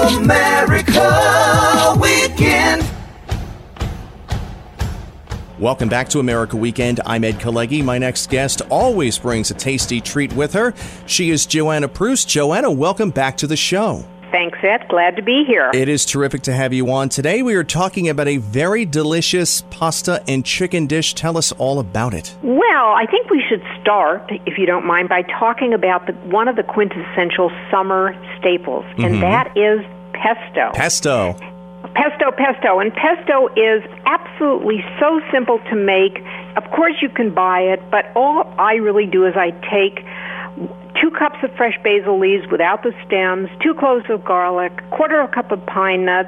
America Weekend. Welcome back to America Weekend. I'm Ed Kalegi. My next guest always brings a tasty treat with her. She is Joanna Proust. Joanna, welcome back to the show. Thanks, Ed. Glad to be here. It is terrific to have you on. Today we are talking about a very delicious pasta and chicken dish. Tell us all about it. Well, I think we should start, if you don't mind, by talking about one of the quintessential summer staples, and that is pesto. Pesto. And pesto is absolutely so simple to make. Of course you can buy it, but all I really do is I take 2 cups of fresh basil leaves without the stems, 2 cloves of garlic, 1/4 cup of pine nuts,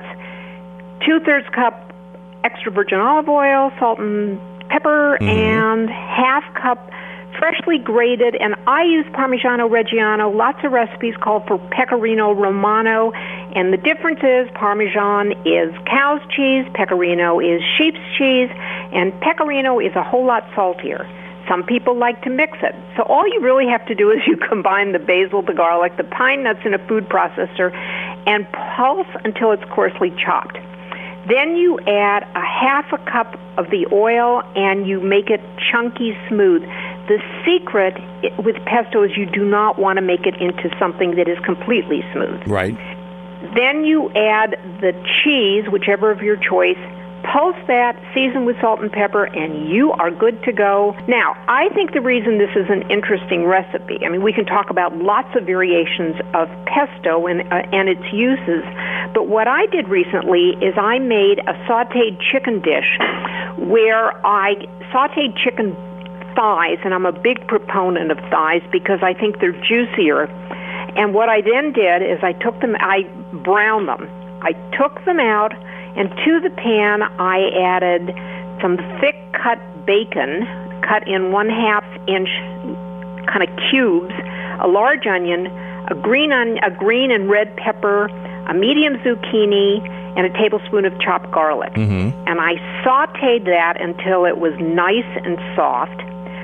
2/3 cup extra virgin olive oil, salt and pepper, and 1/2 cup freshly grated, and I use Parmigiano Reggiano. Lots of recipes call for Pecorino Romano, and the difference is Parmesan is cow's cheese, Pecorino is sheep's cheese, and Pecorino is a whole lot saltier. Some people like to mix it. So all you really have to do is you combine the basil, the garlic, the pine nuts in a food processor, and pulse until it's coarsely chopped. Then you add 1/2 cup of the oil, and you make it chunky smooth. The secret with pesto is you do not want to make it into something that is completely smooth. Right. Then you add the cheese, whichever of your choice, pulse that, season with salt and pepper, and you are good to go. Now, I think the reason this is an interesting recipe, I mean, we can talk about lots of variations of pesto and its uses, but what I did recently is I made a sautéed chicken dish where I sautéed chicken thighs, and I'm a big proponent of thighs because I think they're juicier. And what I then did is I browned them. I took them out, and to the pan I added some thick cut bacon, cut in 1/2 inch kind of cubes, a large onion, a green and red pepper, a medium zucchini, and a tablespoon of chopped garlic. And I sautéed that until it was nice and soft.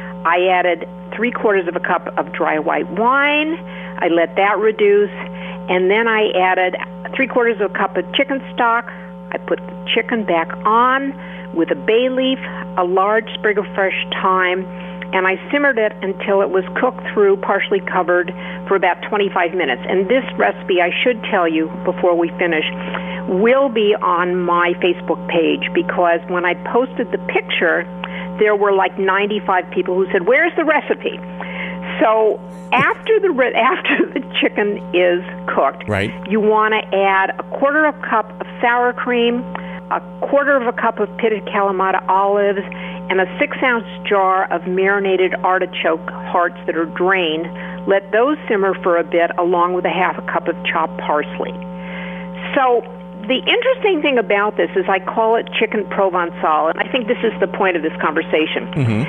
I added 3/4 of a cup of dry white wine. I let that reduce, and then I added 3/4 of a cup of chicken stock. I put the chicken back on with a bay leaf, a large sprig of fresh thyme, and I simmered it until it was cooked through, partially covered, for about 25 minutes. And this recipe, I should tell you before we finish, will be on my Facebook page, because when I posted the picture, there were like 95 people who said, "Where's the recipe?" So after the chicken is cooked, right, you want to add 1/4 cup of sour cream, 1/4 cup of pitted Kalamata olives, and a 6-ounce jar of marinated artichoke hearts that are drained. Let those simmer for a bit, along with 1/2 cup of chopped parsley. So the interesting thing about this is I call it chicken Provençal, and I think this is the point of this conversation.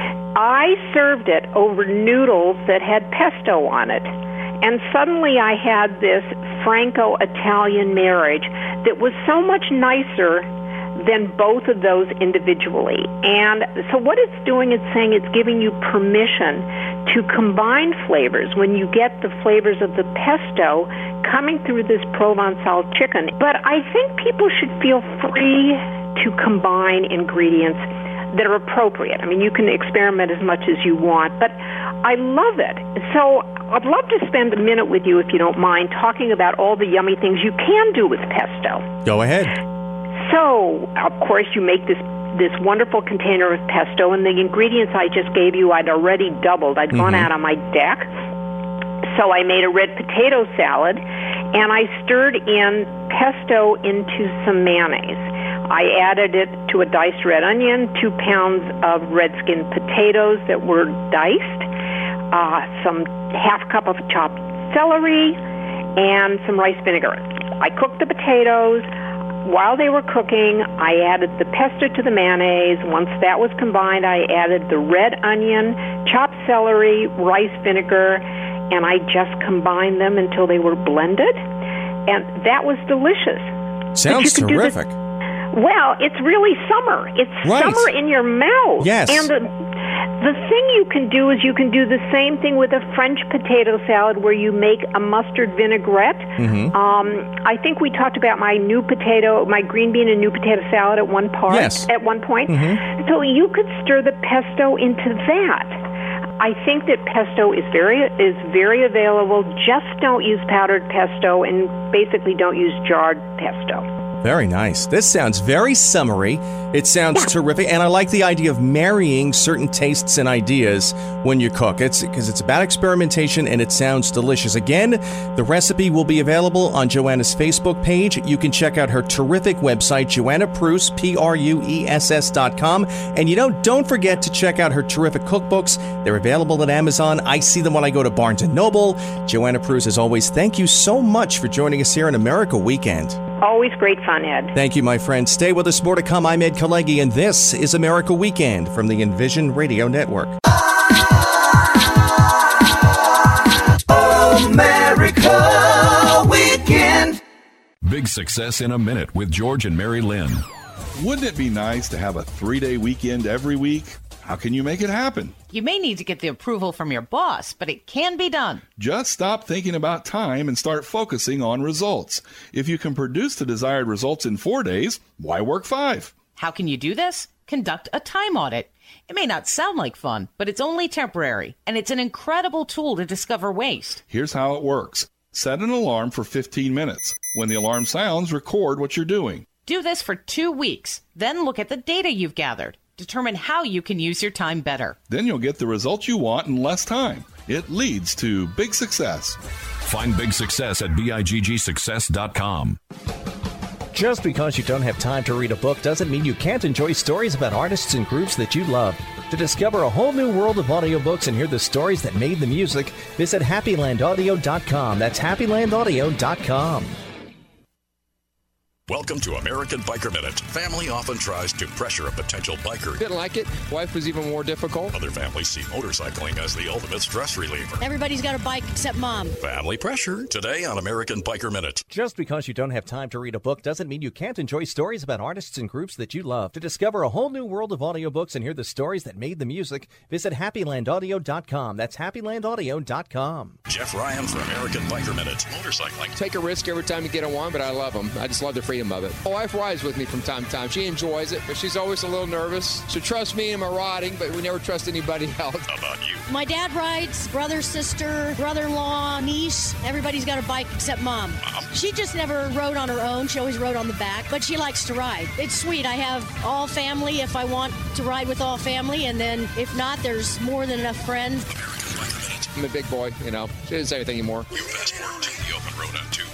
I served it over noodles that had pesto on it, and suddenly I had this Franco-Italian marriage that was so much nicer than both of those individually. And so what it's doing is saying it's giving you permission to combine flavors when you get the flavors of the pesto coming through this Provençal chicken. But I think people should feel free to combine ingredients that are appropriate. I mean, you can experiment as much as you want, but I love it. So I'd love to spend a minute with you, if you don't mind, talking about all the yummy things you can do with pesto. Go ahead. So, of course, you make this wonderful container of pesto, and the ingredients I just gave you I'd already doubled. I'd gone out on my deck. So I made a red potato salad, and I stirred in pesto into some mayonnaise. I added it to a diced red onion, 2 pounds of red-skinned potatoes that were diced, some 1/2 cup of chopped celery, and some rice vinegar. I cooked the potatoes. While they were cooking, I added the pesto to the mayonnaise. Once that was combined, I added the red onion, chopped celery, rice vinegar, and I just combined them until they were blended. And that was delicious. Sounds terrific. Well, it's really summer. It's summer in your mouth. Yes. And The thing you can do is you can do the same thing with a French potato salad where you make a mustard vinaigrette. I think we talked about my green bean and new potato salad at one point. Yes. At one point. So you could stir the pesto into that. I think that pesto is very available. Just don't use powdered pesto and basically don't use jarred pesto. Very nice. This sounds very summery. It sounds terrific, and I like the idea of marrying certain tastes and ideas when you cook. Because it's about experimentation, and it sounds delicious. Again, the recipe will be available on Joanna's Facebook page. You can check out her terrific website, Joanna Pruess, PRUESS.com. And don't forget to check out her terrific cookbooks. They're available at Amazon. I see them when I go to Barnes & Noble. Joanna Pruess, as always, thank you so much for joining us here on America Weekend. Always great fun, Ed. Thank you, my friend. Stay with us. More to come. I'm Ed Kalegi, and this is America Weekend from the Envision Radio Network. America Weekend. Big Success in a Minute with George and Mary Lynn. Wouldn't it be nice to have a 3-day weekend every week? How can you make it happen? You may need to get the approval from your boss, but it can be done. Just stop thinking about time and start focusing on results. If you can produce the desired results in 4 days, why work 5? How can you do this? Conduct a time audit. It may not sound like fun, but it's only temporary, and it's an incredible tool to discover waste. Here's how it works. Set an alarm for 15 minutes. When the alarm sounds, record what you're doing. Do this for 2 weeks. Then look at the data you've gathered. Determine how you can use your time better. Then you'll get the results you want in less time. It leads to big success. Find big success at BIGGsuccess.com. Just because you don't have time to read a book doesn't mean you can't enjoy stories about artists and groups that you love. To discover a whole new world of audiobooks and hear the stories that made the music, visit HappyLandAudio.com. That's HappyLandAudio.com. Welcome to American Biker Minute. Family often tries to pressure a potential biker. Didn't like it. Wife was even more difficult. Other families see motorcycling as the ultimate stress reliever. Everybody's got a bike except Mom. Family pressure. Today on American Biker Minute. Just because you don't have time to read a book doesn't mean you can't enjoy stories about artists and groups that you love. To discover a whole new world of audiobooks and hear the stories that made the music, visit HappyLandAudio.com. That's HappyLandAudio.com. Jeff Ryan for American Biker Minute. Motorcycling. Take a risk every time you get on one, but I love them. I just love the freedom of it. My wife rides with me from time to time. She enjoys it, but she's always a little nervous. She trusts me in my riding, but we never trust anybody else. How about you? My dad rides, brother, sister, brother-in-law, niece. Everybody's got a bike except Mom. She just never rode on her own. She always rode on the back, but she likes to ride. It's sweet. I have all family if I want to ride with all family, and then if not, there's more than enough friends. I'm a big boy, She doesn't say anything anymore. You fast forward to the open road on 2